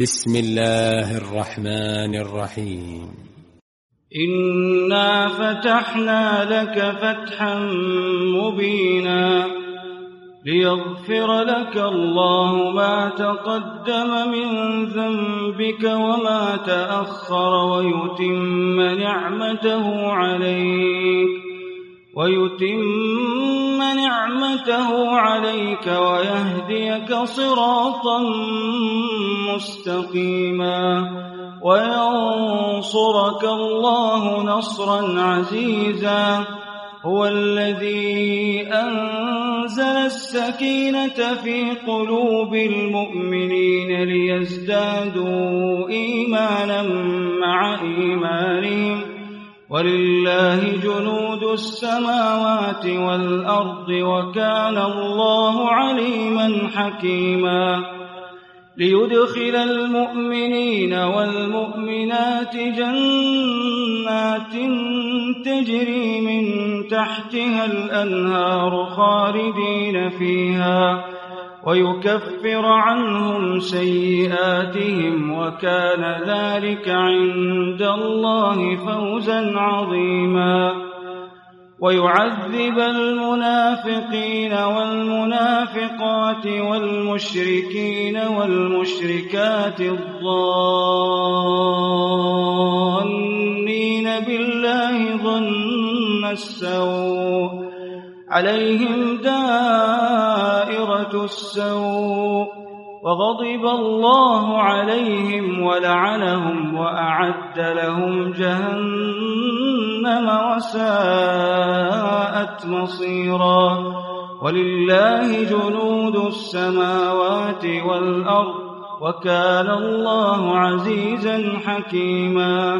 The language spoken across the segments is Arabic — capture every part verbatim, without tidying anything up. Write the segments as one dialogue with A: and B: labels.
A: بسم الله الرحمن الرحيم.
B: إنا فتحنا لك فتحا مبينا ليغفر لك الله ما تقدم من ذنبك وما تأخر ويتم نعمته عليك ويتم نعمته عليك ويهديك صراطا مستقيما وينصرك الله نصرا عزيزا. هو الذي أنزل السكينة في قلوب المؤمنين ليزدادوا إيمانا مع إيمانهم ولله جنود السماوات والأرض وكان الله عليما حكيما. ليدخل المؤمنين والمؤمنات جنات تجري من تحتها الأنهار خالدين فيها ويكفر عنهم سيئاتهم وكان ذلك عند الله فوزا عظيما. ويعذب المنافقين والمنافقات والمشركين والمشركات الظانين بالله ظن السوء عليهم دائرة السوء وغضب الله عليهم ولعنهم وأعد لهم جهنم وساءت مصيرا. ولله جنود السماوات والأرض وكان الله عزيزا حكيما.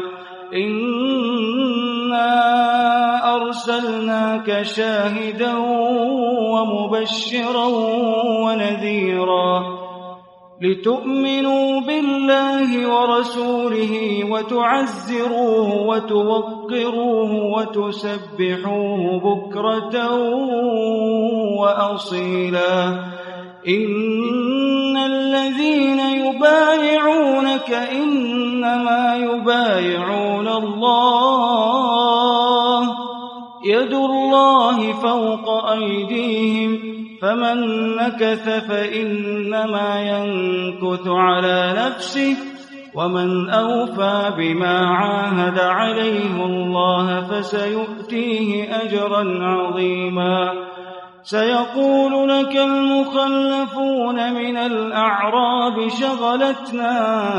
B: إنا أرسلناك شاهدا ومبشرا ونذيرا لتؤمنوا بالله ورسوله وتعزروه وتوقروه وتسبحوه بكرة وأصيلا. إن الذين يبايعونك إنما يبايعون الله يد الله فوق أيديهم فمن نكث فإنما ينكث على نفسه ومن أوفى بما عاهد عليه الله فسيؤتيه أجرا عظيما. سيقول لك المخلفون من الأعراب شغلتنا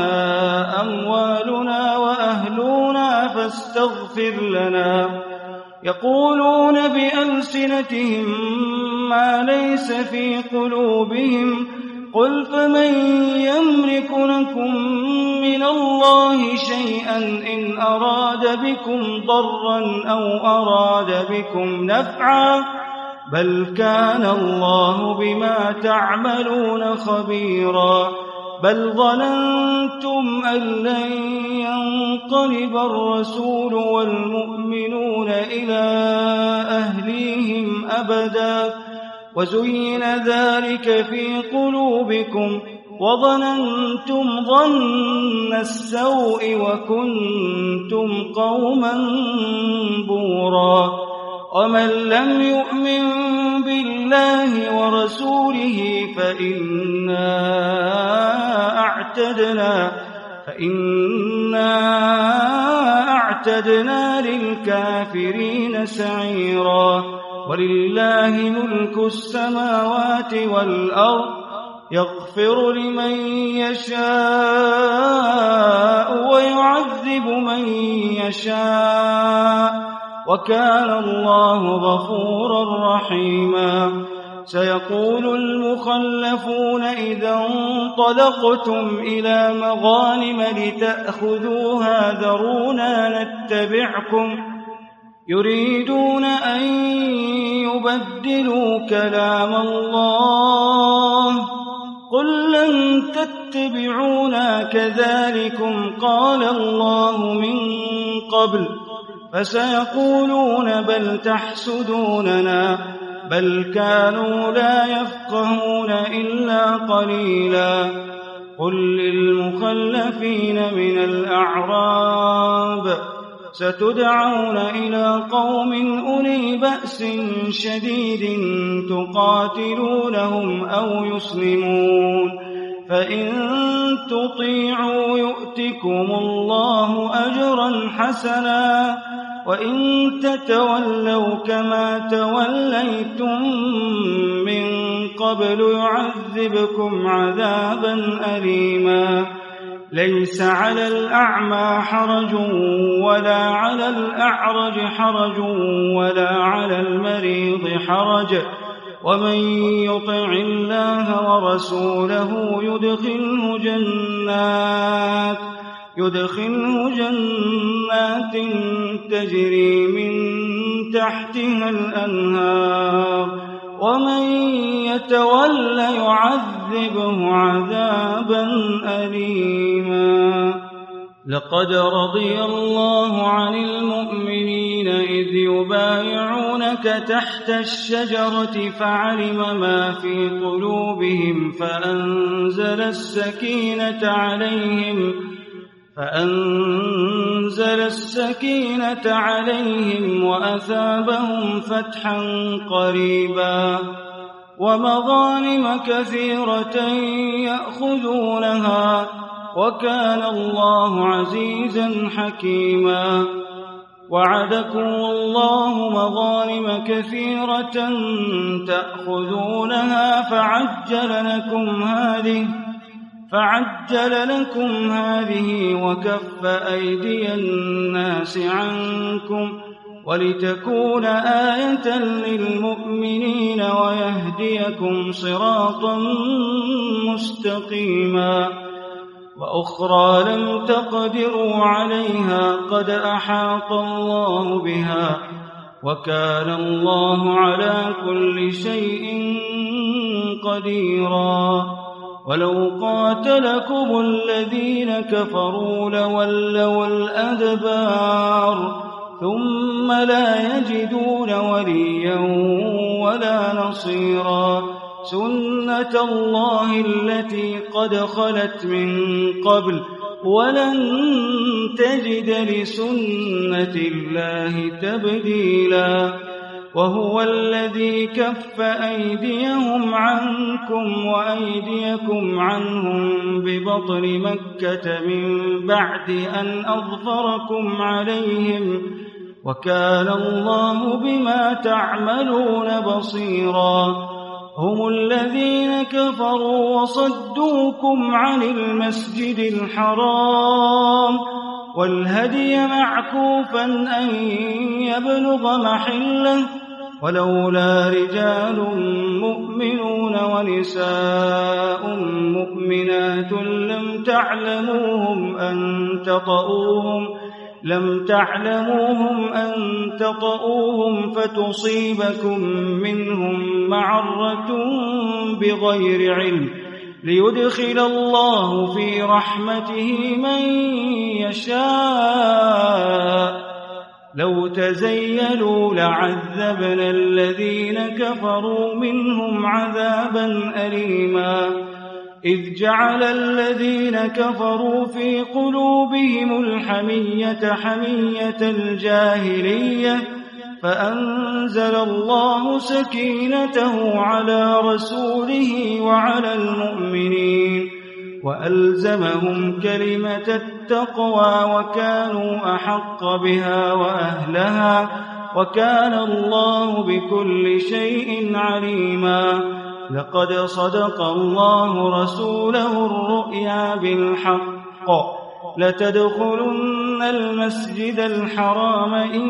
B: أموالنا وأهلنا فاستغفر لنا يقولون بألسنتهم ما ليس في قلوبهم قل فمن يملك لكم من الله شيئا إن أراد بكم ضرا أو أراد بكم نفعا بل كان الله بما تعملون خبيرا. بل ظننتم أن لن ينقلب الرسول والمؤمنون إلى أهليهم أبدا وزين ذلك في قلوبكم وظننتم ظن السوء وكنتم قوما بورا. ومن لم يؤمن بالله ورسوله فإنا أعتدنا فإنا أعتدنا للكافرين سعيرا. ولله ملك السماوات والأرض يغفر لمن يشاء ويعذب من يشاء وكان الله غفورا رحيما. سيقول المخلفون إذا انطلقتم إلى مغانم لتأخذوها ذرونا نتبعكم يريدون أن يبدلوا كلام الله قل لن تتبعونا كذلكم قال الله من قبل فسيقولون بل تحسدوننا بل كانوا لا يفقهون إلا قليلا. قل للمخلفين من الأعراب ستدعون إلى قوم أولي بأس شديد تقاتلونهم أو يسلمون فإن تطيعوا يؤتكم الله أجرا حسنا وإن تتولوا كما توليتم من قبل يعذبكم عذابا أليما ليس على الأعمى حرج ولا على الأعرج حرج ولا على المريض حرج ومن يطع الله ورسوله يدخله جنات يدخله جنات تجري من تحتها الأنهار ومن يتول يعذبه عذابا أليما لقد رضي الله عن المؤمنين إذ يبايعونك تحت الشجرة فعلم ما في قلوبهم فأنزل السكينة عليهم فأنزل السكينة عليهم وأثابهم فتحا قريبا ومغانم كثيرة يأخذونها وكان الله عزيزا حكيما وعدكم الله مغانم كثيرة تأخذونها فعجل لكم هذه فعجل لكم هذه وكف أيدي الناس عنكم ولتكون آية للمؤمنين ويهديكم صراطا مستقيما وأخرى لم تقدروا عليها قد أحاط الله بها وكان الله على كل شيء قديرا ولو قاتلكم الذين كفروا لولوا الأدبار ثم لا يجدون وليا ولا نصيرا سنة الله التي قد خلت من قبل ولن تجد لسنة الله تبديلا وهو الذي كف أيديهم عنكم وأيديكم عنهم ببطن مكة من بعد أن أظفركم عليهم وكان الله بما تعملون بصيرا هم الذين كفروا وصدوكم عن المسجد الحرام والهدي معكوفا أن يبلغ محله ولولا رجال مؤمنون ونساء مؤمنات لم تعلموهم أن تطؤوهم لم تعلموهم أن تطؤوهم فتصيبكم منهم معرة بغير علم ليدخل الله في رحمته من يشاء لو تزيلوا لعذبنا الذين كفروا منهم عذابا أليما إذ جعل الذين كفروا في قلوبهم الحمية حمية الجاهلية فأنزل الله سكينته على رسوله وعلى المؤمنين وألزمهم كلمة التقوى وكانوا أحق بها وأهلها وكان الله بكل شيء عليما لقد صدق الله رسوله الرؤيا بالحق لتدخلن المسجد الحرام إن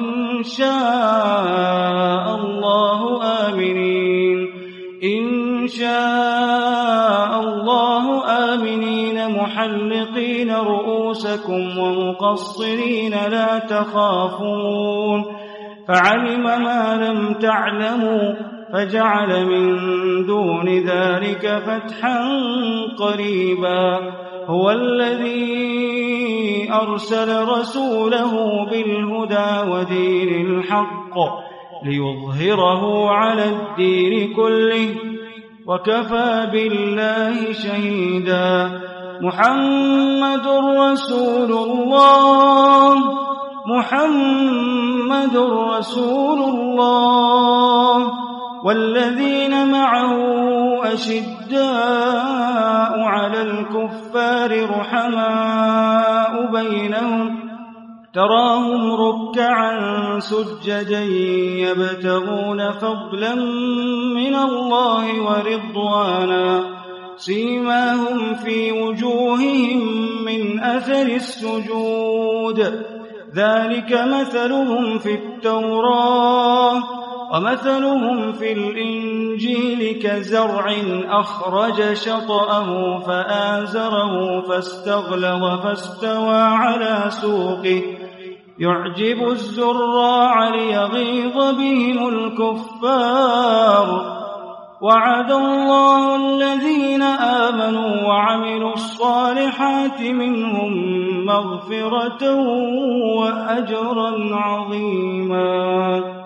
B: شاء الله آمنين إن شاء الله آمنين محلقين رؤوسكم ومقصرين لا تخافون فعلم ما لم تعلموا فجعل من دون ذلك فتحا قريبا هو الذي أرسل رسوله بالهدى ودين الحق ليظهره على الدين كله وكفى بالله شهيدا محمد رسول الله محمد رسول الله والذين معه أشداء على الكفار رحماء بينهم تراهم ركعا سجدا يبتغون فضلا من الله ورضوانا سيماهم في وجوههم من أثر السجود ذلك مثلهم في التوراة ومثلهم في الإنجيل كزرع أخرج شطأه فآزره فاستغلظ فاستوى على سوقه يعجب الزراع ليغيظ بهم الكفار وعد الله الذين آمنوا وعملوا الصالحات منهم مغفرة وأجرا عظيما.